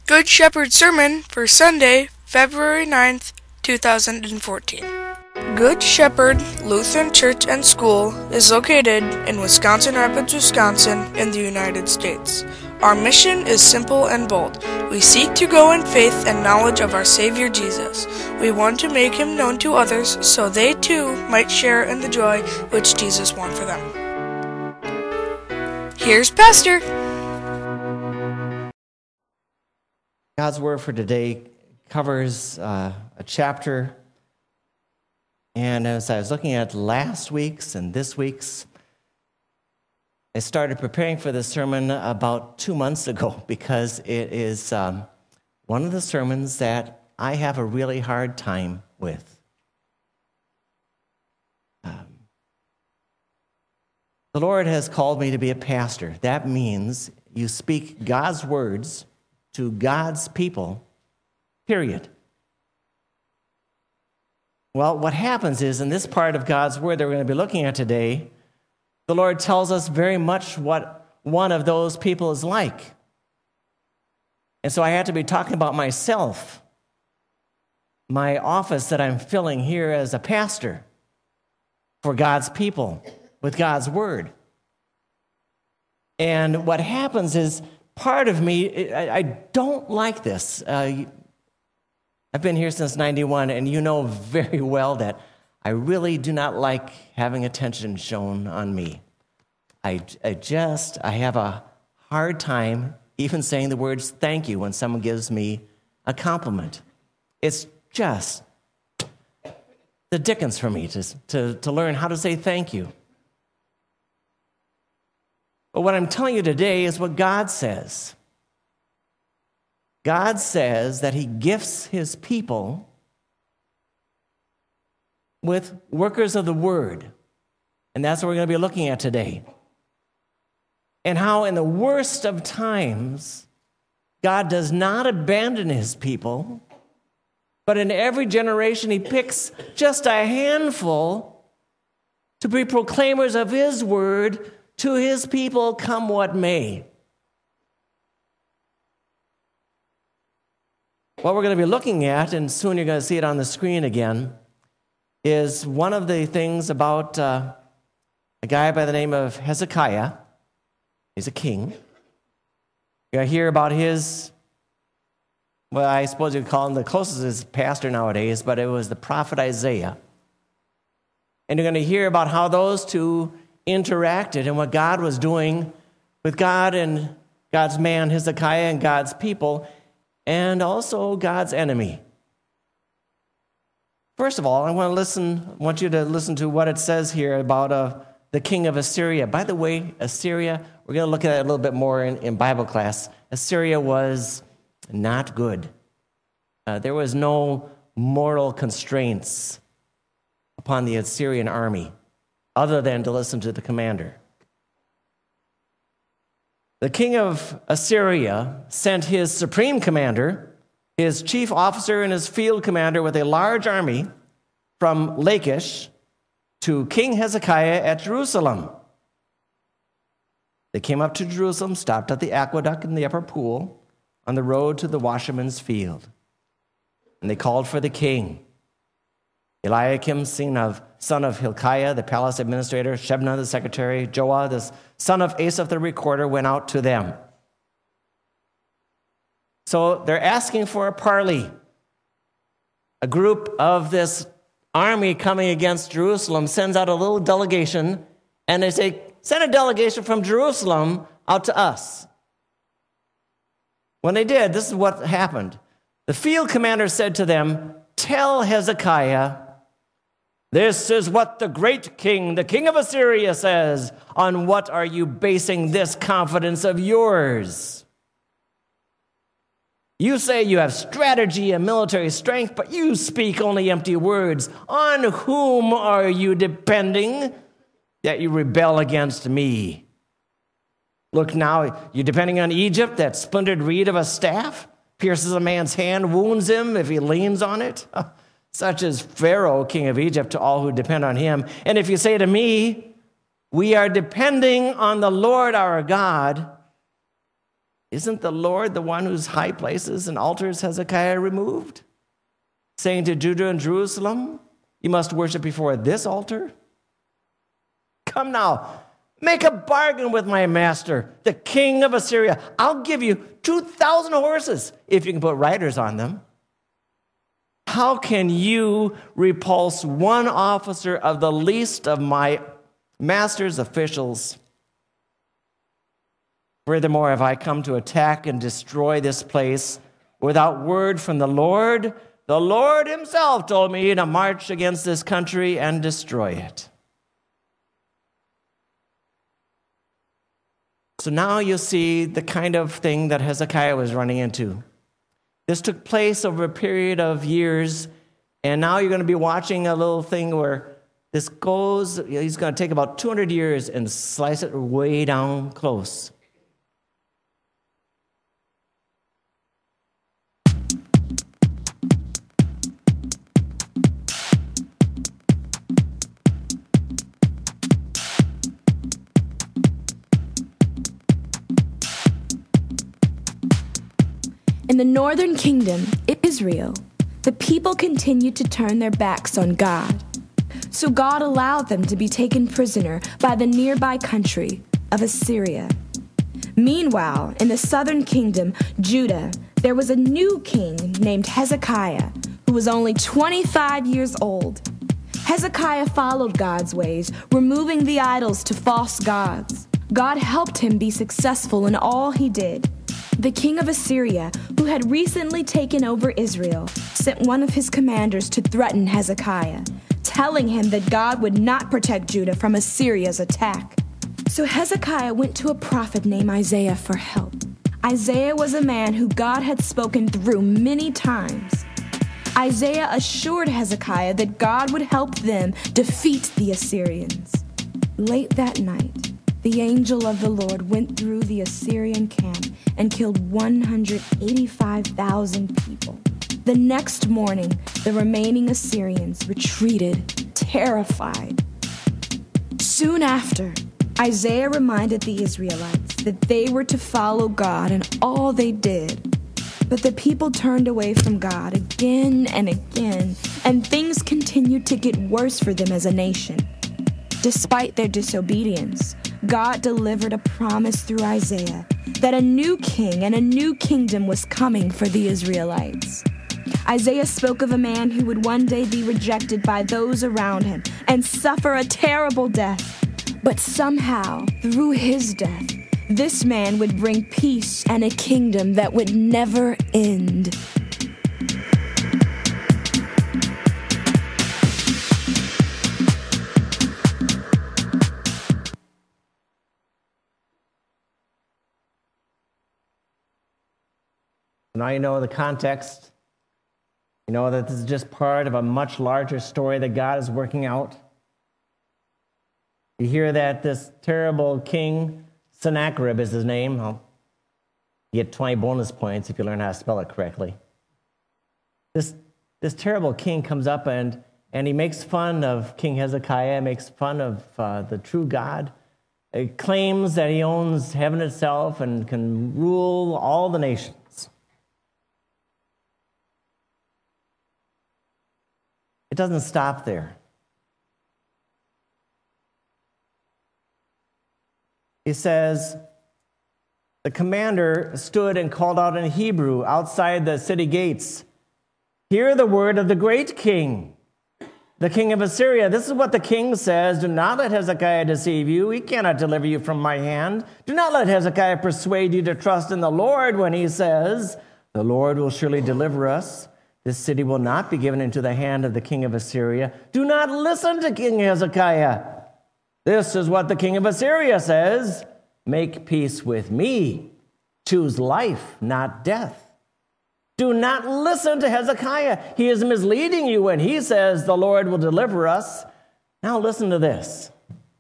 Good Shepherd Sermon for Sunday, February 9th, 2014. Good Shepherd Lutheran Church and School is located in Wisconsin Rapids, Wisconsin, in the United States. Our mission is simple and bold. We seek to go in faith and knowledge of our Savior Jesus. We want to make Him known to others so they too might share in the joy which Jesus won for them. Here's Pastor. God's Word for today covers a chapter, and as I was looking at last week's and this week's, I started preparing for this sermon about 2 months ago because it is one of the sermons that I have a really hard time with. The Lord has called me to be a pastor. That means you speak God's words to God's people, period. Well, what happens is in this part of God's Word that we're going to be looking at today, the Lord tells us very much what one of those people is like. And so I had to be talking about myself, my office that I'm filling here as a pastor for God's people with God's Word. And what happens is part of me, I don't like this. I've been here since 91, and you know very well that I really do not like having attention shown on me. I have a hard time even saying the words thank you when someone gives me a compliment. It's just the dickens for me to learn how to say thank you. But what I'm telling you today is what God says. God says that He gifts His people with workers of the Word. And that's what we're going to be looking at today. And how in the worst of times, God does not abandon His people, but in every generation He picks just a handful to be proclaimers of His Word to His people, come what may. What we're going to be looking at, and soon you're going to see it on the screen again, is one of the things about a guy by the name of Hezekiah. He's a king. You're going to hear about his, well, I suppose you could call him the closest pastor nowadays, but it was the prophet Isaiah. And you're going to hear about how those two interacted and what God was doing with God and God's man Hezekiah and God's people, and also God's enemy. First of all, I want you to listen to what it says here about the king of Assyria. By the way, Assyria, we're going to look at it a little bit more in Bible class. Assyria was not good. There was no moral constraints upon the Assyrian army other than to listen to the commander. The king of Assyria sent his supreme commander, his chief officer, and his field commander with a large army from Lachish to King Hezekiah at Jerusalem. They came up to Jerusalem, stopped at the aqueduct in the upper pool on the road to the washerman's field. And they called for the king. Eliakim, son of Hilkiah, the palace administrator, Shebna, the secretary, Joah, the son of Asaph, the recorder, went out to them. So they're asking for a parley. A group of this army coming against Jerusalem sends out a little delegation, and they say, send a delegation from Jerusalem out to us. When they did, this is what happened. The field commander said to them, tell Hezekiah, this is what the great king, the king of Assyria, says. On what are you basing this confidence of yours? You say you have strategy and military strength, but you speak only empty words. On whom are you depending that you rebel against me? Look now, you're depending on Egypt, that splintered reed of a staff, pierces a man's hand, wounds him if he leans on it. Such is Pharaoh, king of Egypt, to all who depend on him. And if you say to me, we are depending on the Lord our God, Isn't the Lord the one whose high places and altars Hezekiah removed? Saying to Judah and Jerusalem, you must worship before this altar? Come now, make a bargain with my master, the king of Assyria. I'll give you 2,000 horses if you can put riders on them. How can you repulse one officer of the least of my master's officials? Furthermore, have I come to attack and destroy this place without word from the Lord? The Lord himself told me to march against this country and destroy it. So now you see the kind of thing that Hezekiah was running into. This took place over a period of years, and now you're going to be watching a little thing where this goes, he's going to take about 200 years and slice it way down close. In the northern kingdom, Israel, the people continued to turn their backs on God. So God allowed them to be taken prisoner by the nearby country of Assyria. Meanwhile, in the southern kingdom, Judah, there was a new king named Hezekiah, who was only 25 years old. Hezekiah followed God's ways, removing the idols to false gods. God helped him be successful in all he did. The king of Assyria, who had recently taken over Israel, sent one of his commanders to threaten Hezekiah, telling him that God would not protect Judah from Assyria's attack. So Hezekiah went to a prophet named Isaiah for help. Isaiah was a man who God had spoken through many times. Isaiah assured Hezekiah that God would help them defeat the Assyrians. Late that night, the angel of the Lord went through the Assyrian camp and killed 185,000 people. The next morning, the remaining Assyrians retreated, terrified. Soon after, Isaiah reminded the Israelites that they were to follow God in all they did. But the people turned away from God again and again, and things continued to get worse for them as a nation. Despite their disobedience, God delivered a promise through Isaiah that a new king and a new kingdom was coming for the Israelites. Isaiah spoke of a man who would one day be rejected by those around him and suffer a terrible death. But somehow, through his death, this man would bring peace and a kingdom that would never end. Now you know the context. You know that this is just part of a much larger story that God is working out. You hear that this terrible king, Sennacherib is his name. You get 20 bonus points if you learn how to spell it correctly. This terrible king comes up and he makes fun of King Hezekiah, makes fun of the true God. He claims that he owns heaven itself and can rule all the nations. It doesn't stop there. He says, the commander stood and called out in Hebrew outside the city gates, "Hear the word of the great king, the king of Assyria. This is what the king says. Do not let Hezekiah deceive you. He cannot deliver you from my hand. Do not let Hezekiah persuade you to trust in the Lord when he says, the Lord will surely deliver us. This city will not be given into the hand of the king of Assyria. Do not listen to King Hezekiah. This is what the king of Assyria says. Make peace with me. Choose life, not death. Do not listen to Hezekiah. He is misleading you when he says the Lord will deliver us. Now listen to this.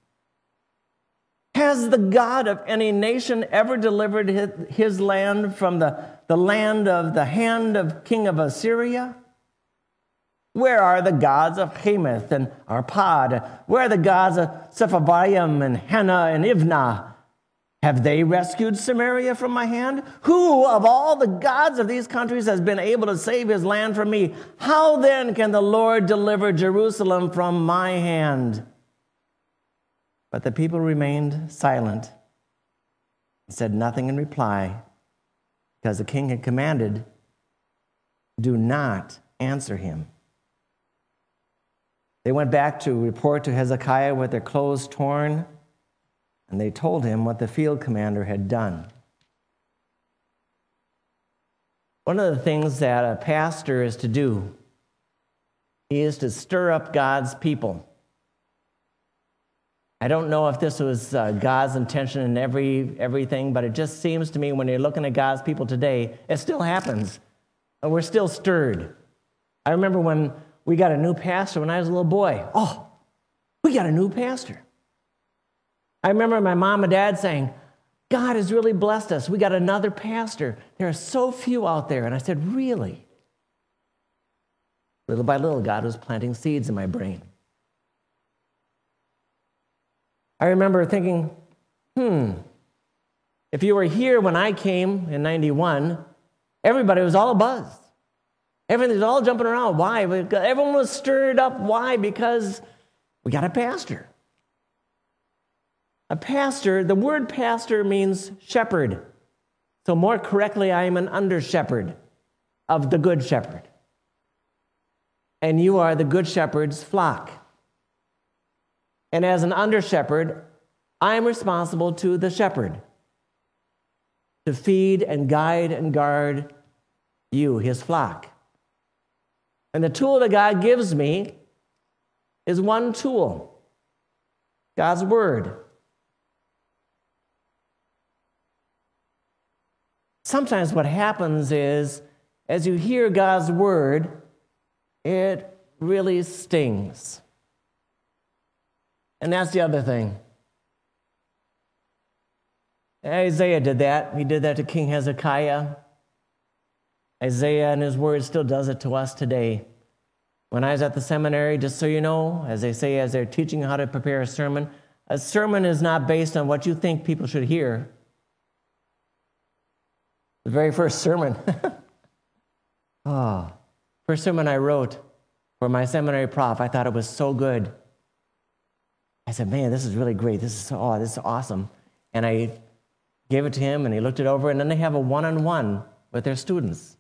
Has the God of any nation ever delivered his land from the land of the hand of king of Assyria? Where are the gods of Hamath and Arpad? Where are the gods of Sepharvaim and Hena and Ivnah? Have they rescued Samaria from my hand? Who of all the gods of these countries has been able to save his land from me? How then can the Lord deliver Jerusalem from my hand?" But the people remained silent and said nothing in reply, because the king had commanded, "Do not answer him." They went back to report to Hezekiah with their clothes torn, and they told him what the field commander had done. One of the things that a pastor is to do, he is to stir up God's people. I don't know if this was God's intention in everything, but it just seems to me when you're looking at God's people today, it still happens. We're still stirred. I remember when we got a new pastor when I was a little boy. Oh, we got a new pastor. I remember my mom and dad saying, "God has really blessed us. We got another pastor. There are so few out there." And I said, "Really?" Little by little, God was planting seeds in my brain. I remember thinking, if you were here when I came in 91, everybody was all abuzz. Everything was all jumping around. Why? Everyone was stirred up. Why? Because we got a pastor. A pastor, the word pastor means shepherd. So more correctly, I am an under-shepherd of the good shepherd. And you are the good shepherd's flock. And as an under-shepherd, I am responsible to the shepherd to feed and guide and guard you, his flock. And the tool that God gives me is one tool, God's word. Sometimes what happens is, as you hear God's word, it really stings. And that's the other thing. Isaiah did that. He did that to King Hezekiah. Isaiah in his word still does it to us today. When I was at the seminary, just so you know, as they say, as they're teaching how to prepare a sermon is not based on what you think people should hear. The very first sermon, first sermon I wrote for my seminary prof, I thought it was so good. I said, "Man, this is really great. This is awesome." And I gave it to him, and he looked it over, and then they have a one-on-one with their students.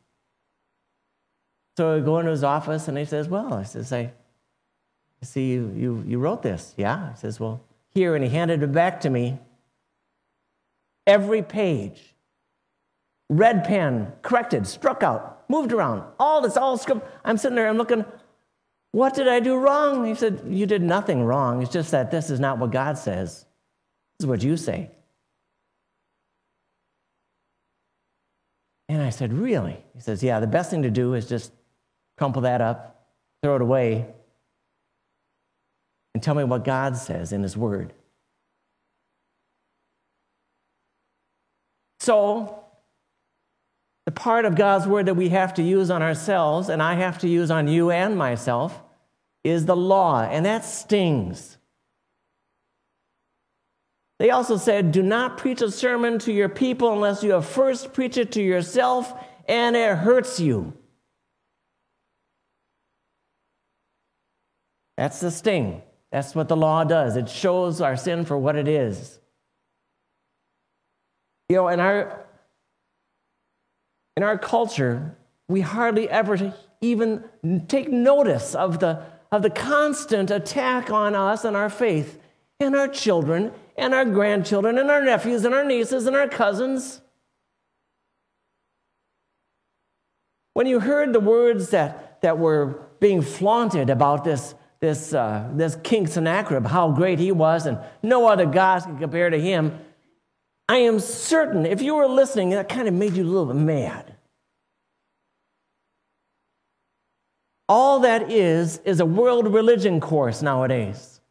So I go into his office, and he says, "Well," I see you wrote this. "Yeah." He says, "Well, here," and he handed it back to me. Every page, red pen, corrected, struck out, moved around, all script. I'm sitting there, I'm looking, what did I do wrong? He said, "You did nothing wrong. It's just that this is not what God says. This is what you say." And I said, "Really?" He says, "Yeah, the best thing to do is just crumple that up, throw it away, and tell me what God says in his word." So, the part of God's word that we have to use on ourselves, and I have to use on you and myself, is the law, and that stings. They also said, "Do not preach a sermon to your people unless you have first preached it to yourself, and it hurts you." That's the sting. That's what the law does. It shows our sin for what it is. You know, in our culture, we hardly ever even take notice of the constant attack on us and our faith and our children and our grandchildren and our nephews and our nieces and our cousins. When you heard the words that were being flaunted about this King Sennacherib, how great he was and no other gods can compare to him, I am certain if you were listening, that kind of made you a little bit mad. All that is a world religion course nowadays.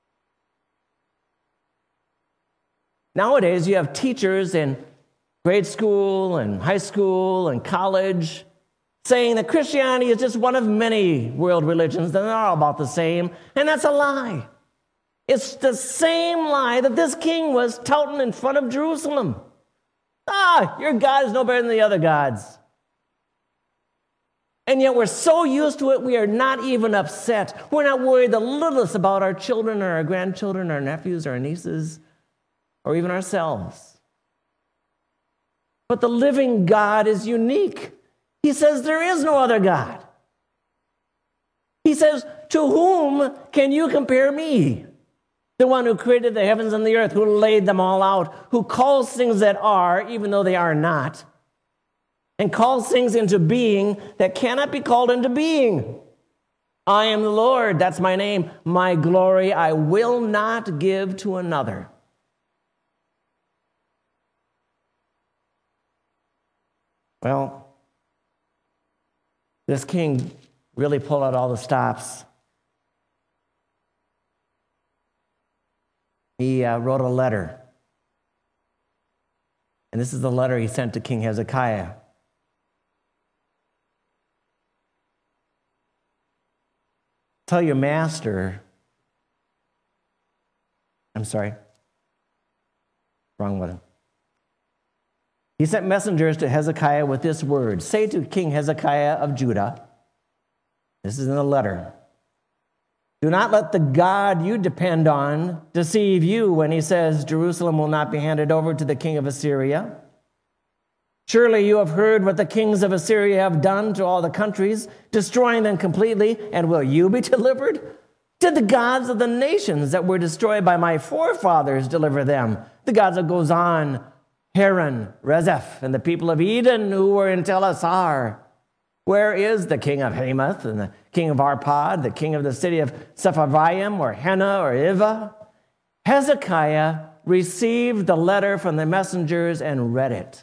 Nowadays, you have teachers in grade school and high school and college saying that Christianity is just one of many world religions, and they're all about the same, and that's a lie. It's the same lie that this king was touting in front of Jerusalem. Your God is no better than the other gods. And yet we're so used to it, we are not even upset. We're not worried the littlest about our children or our grandchildren, our nephews, our nieces, or even ourselves. But the living God is unique. He says there is no other God. He says, to whom can you compare me? The one who created the heavens and the earth, who laid them all out, who calls things that are, even though they are not, and calls things into being that cannot be called into being. I am the Lord, that's my name. My glory I will not give to another. Well, this king really pulled out all the stops. He wrote a letter. And this is the letter he sent to King Hezekiah. Tell your master, wrong one. He sent messengers to Hezekiah with this word. Say to King Hezekiah of Judah, this is in the letter, do not let the God you depend on deceive you when he says Jerusalem will not be handed over to the king of Assyria. Surely you have heard what the kings of Assyria have done to all the countries, destroying them completely, and will you be delivered? Did the gods of the nations that were destroyed by my forefathers deliver them? The gods of Gozan, Haran, Rezeph, and the people of Eden who were in Tel Assar. Where is the king of Hamath and the king of Arpad, the king of the city of Sepharvaim or Hena or Iva? Hezekiah received the letter from the messengers and read it.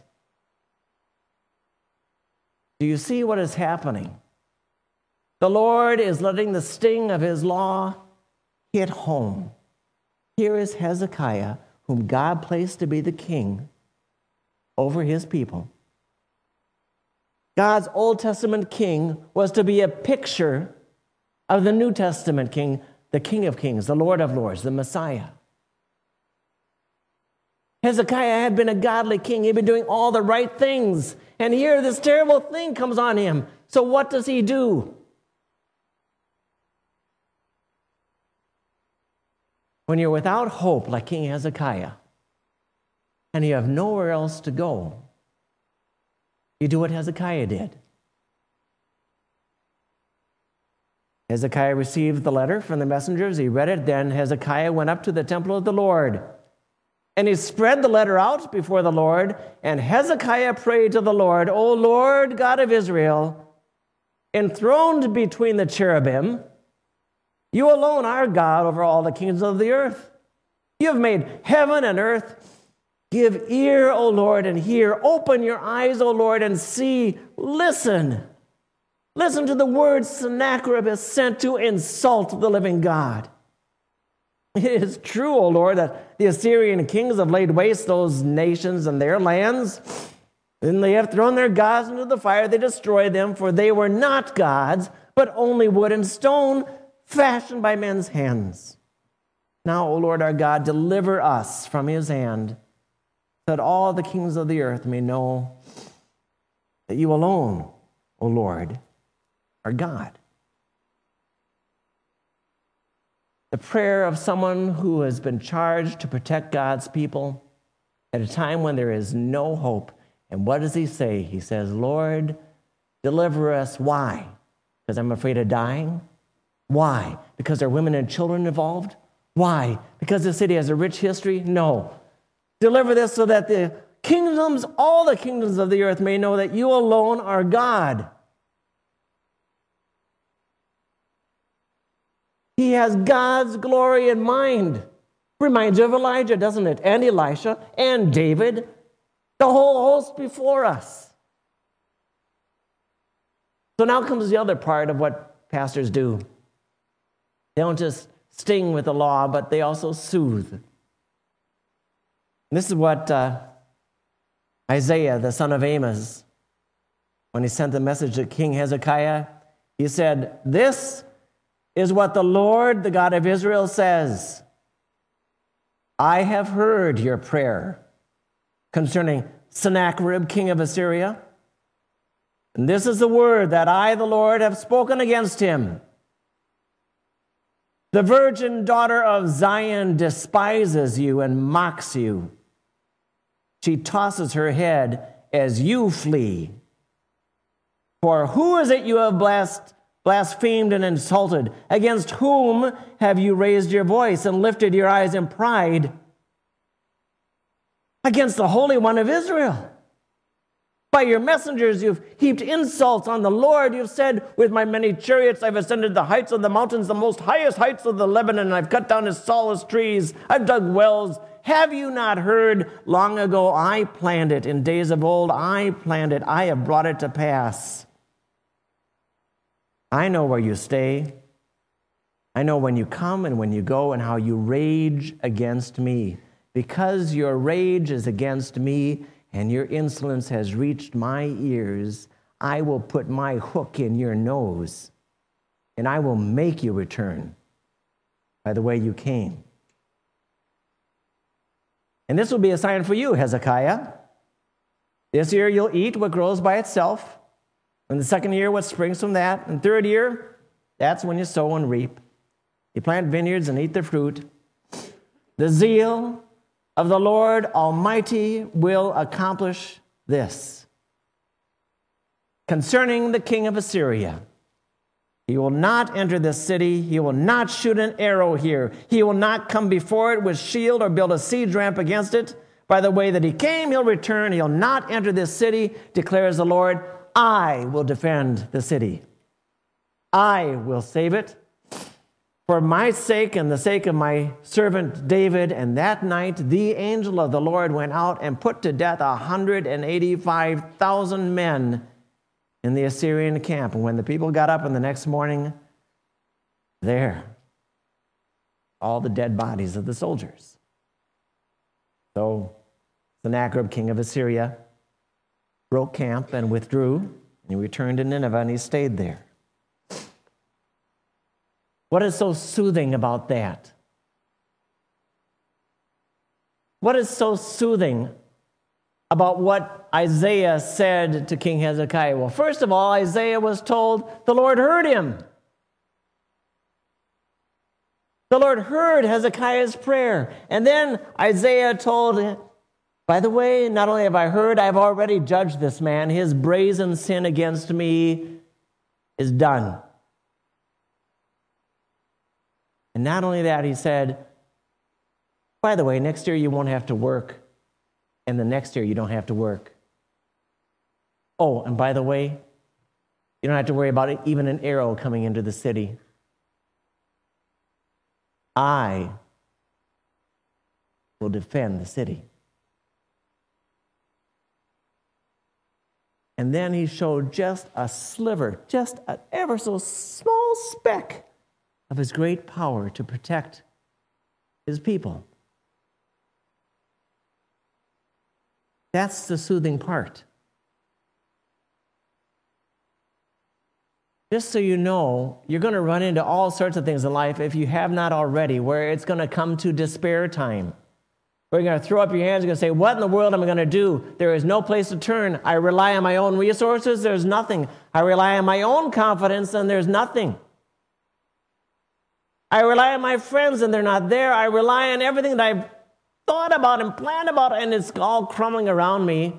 Do you see what is happening? The Lord is letting the sting of his law hit home. Here is Hezekiah, whom God placed to be the king over his people. God's Old Testament king was to be a picture of the New Testament king, the King of Kings, the Lord of Lords, the Messiah. Hezekiah had been a godly king. He'd been doing all the right things. And here this terrible thing comes on him. So what does he do? When you're without hope, like King Hezekiah, and you have nowhere else to go, you do what Hezekiah did. Hezekiah received the letter from the messengers. He read it. Then Hezekiah went up to the temple of the Lord. And he spread the letter out before the Lord. And Hezekiah prayed to the Lord, O Lord, God of Israel, enthroned between the cherubim, you alone are God over all the kingdoms of the earth. You have made heaven and earth. Give ear, O Lord, and hear. Open your eyes, O Lord, and see. Listen. Listen to the words Sennacherib has sent to insult the living God. It is true, O Lord, that the Assyrian kings have laid waste those nations and their lands. And they have thrown their gods into the fire. They destroyed them, for they were not gods, but only wood and stone, fashioned by men's hands. Now, O Lord our God, deliver us from his hand, so that all the kings of the earth may know that you alone, O Lord, are God. The prayer of someone who has been charged to protect God's people at a time when there is no hope. And what does he say? He says, Lord, deliver us. Why? Because I'm afraid of dying? Why? Because there are women and children involved? Why? Because the city has a rich history? No. Deliver this so that the kingdoms, all the kingdoms of the earth may know that you alone are God. He has God's glory in mind. Reminds you of Elijah, doesn't it? And Elisha and David, the whole host before us. So now comes the other part of what pastors do. They don't just sting with the law, but they also soothe. This is what Isaiah, the son of Amos, when he sent the message to King Hezekiah, he said, this is what the Lord, the God of Israel, says. I have heard your prayer concerning Sennacherib, king of Assyria. And this is the word that I, the Lord, have spoken against him. The virgin daughter of Zion despises you and mocks you. She tosses her head as you flee. For who is it you have blasphemed and insulted? Against whom have you raised your voice and lifted your eyes in pride? Against the Holy One of Israel. By your messengers you've heaped insults on the Lord. You've said, with my many chariots I've ascended the heights of the mountains, the most highest heights of the Lebanon, and I've cut down his tallest trees. I've dug wells. Have you not heard? Long ago I planned it. In days of old I planned it. I have brought it to pass. I know where you stay. I know when you come and when you go and how you rage against me. Because your rage is against me and your insolence has reached my ears, I will put my hook in your nose and I will make you return by the way you came. And this will be a sign for you, Hezekiah. This year you'll eat what grows by itself. In the second year, what springs from that. And third year, that's when you sow and reap. You plant vineyards and eat their fruit. The zeal of the Lord Almighty will accomplish this. Concerning the king of Assyria, he will not enter this city. He will not shoot an arrow here. He will not come before it with shield or build a siege ramp against it. By the way that he came, he'll return. He'll not enter this city, declares the Lord. I will defend the city. I will save it. For my sake and the sake of my servant David. And that night the angel of the Lord went out and put to death 185,000 men in the Assyrian camp. And when the people got up in the next morning, there, all the dead bodies of the soldiers. So Sennacherib, king of Assyria, broke camp and withdrew, and he returned to Nineveh, and he stayed there. What is so soothing about that? What is so soothing about what Isaiah said to King Hezekiah? Well, first of all, Isaiah was told the Lord heard him. The Lord heard Hezekiah's prayer. And then Isaiah told him, by the way, not only have I heard, I've already judged this man. His brazen sin against me is done. And not only that, he said, by the way, next year you won't have to work. And the next year you don't have to work. Oh, and by the way, you don't have to worry about even an arrow coming into the city. I will defend the city. And then he showed just a sliver, just an ever so small speck of his great power to protect his people. That's the soothing part. Just so you know, you're going to run into all sorts of things in life, if you have not already, where it's going to come to despair time. Where you're going to throw up your hands, you're going to say, what in the world am I going to do? There is no place to turn. I rely on my own resources, there's nothing. I rely on my own confidence, and there's nothing. I rely on my friends, and they're not there. I rely on everything that I've thought about and planned about, and it's all crumbling around me.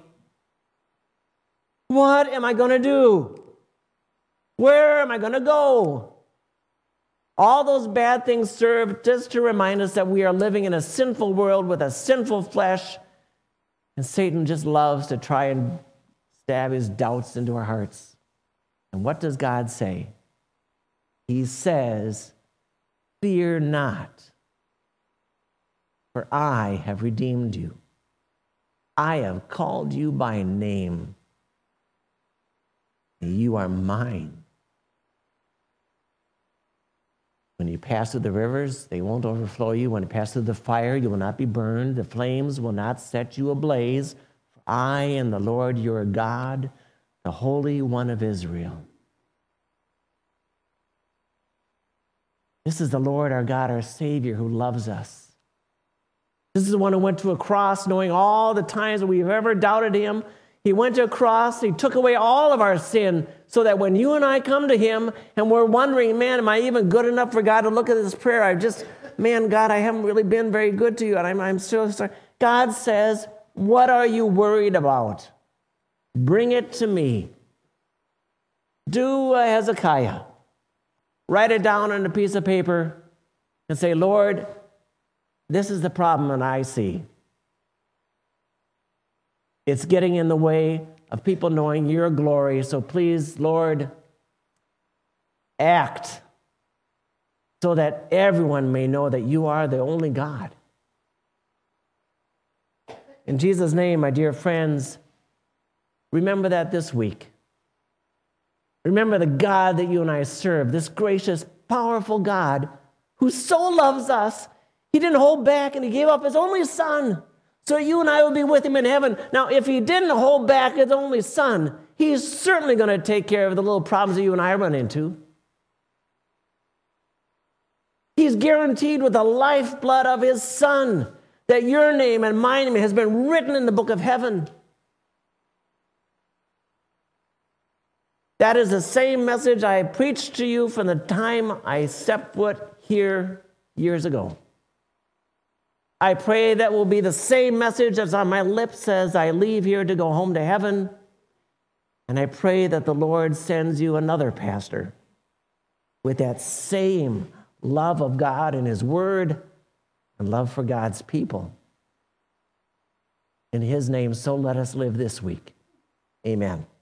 What am I going to do? Where am I going to go? All those bad things serve just to remind us that we are living in a sinful world with a sinful flesh, and Satan just loves to try and stab his doubts into our hearts. And what does God say? He says, fear not, for I have redeemed you. I have called you by name. You are mine. When you pass through the rivers, they won't overflow you. When you pass through the fire, you will not be burned. The flames will not set you ablaze. For I am the Lord your God, the Holy One of Israel. This is the Lord our God, our Savior, who loves us. This is the one who went to a cross knowing all the times that we've ever doubted him. He went to a cross. He took away all of our sin so that when you and I come to him and we're wondering, man, am I even good enough for God to look at this prayer? Man, God, I haven't really been very good to you, and I'm so sorry. God says, what are you worried about? Bring it to me. Do a Hezekiah. Write it down on a piece of paper and say, Lord, this is the problem that I see. It's getting in the way of people knowing your glory. So please, Lord, act so that everyone may know that you are the only God. In Jesus' name, my dear friends, remember that this week. Remember the God that you and I serve, this gracious, powerful God who so loves us. He didn't hold back and he gave up his only son so you and I will be with him in heaven. Now, if he didn't hold back his only son, he's certainly going to take care of the little problems that you and I run into. He's guaranteed with the lifeblood of his son that your name and my name has been written in the book of heaven. That is the same message I preached to you from the time I stepped foot here years ago. I pray that will be the same message that's on my lips as I leave here to go home to heaven. And I pray that the Lord sends you another pastor with that same love of God and his word and love for God's people. In his name, so let us live this week. Amen.